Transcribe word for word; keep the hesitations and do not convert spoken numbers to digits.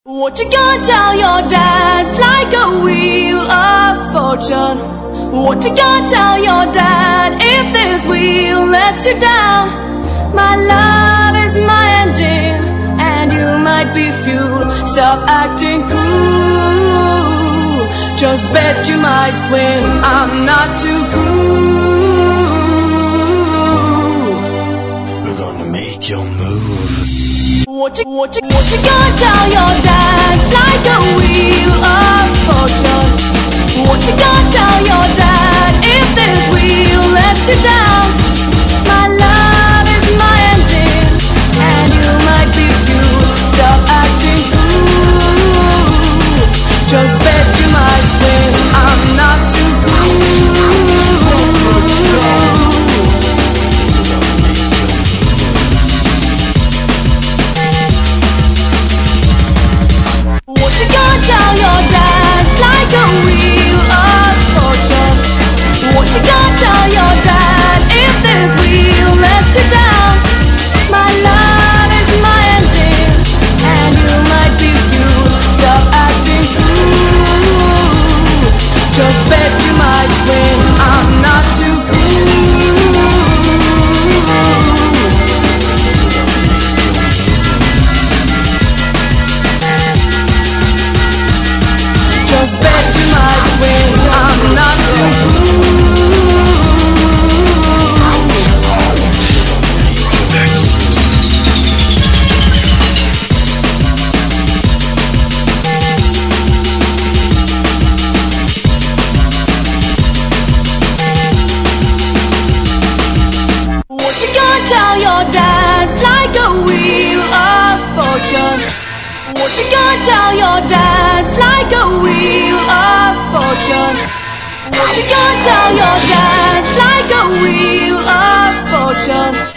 What you gonna tell your dad? It's like a wheel of fortune. What you gonna tell your dad if this wheel lets you down? My love is my engine, and you might be fuel. Stop acting cool. Just bet you might win. I'm not too cool. We're gonna make your move. What you, what you, what you gonna tell your dad? It's like a wheel of fortune. What you gonna tell your dad if this wheel lets you down? My love is my engine, and you might be fuel. Stop acting cool. Just bet you might win. I'm not too cool. What you gonna tell your dad? It's like a wheel of fortune. What you gonna tell your dad if this wheel lets you down? My love is my engine, and you might be fuel. Stop acting cool. Just bet you might win. I'm not too Just bet you might win. I'm not too What you gonna tell your dad? It's like a wheel of fortune. What you gonna tell your dad? It's like a wheel of fortune. What you gonna tell your dad? It's like a wheel of fortune.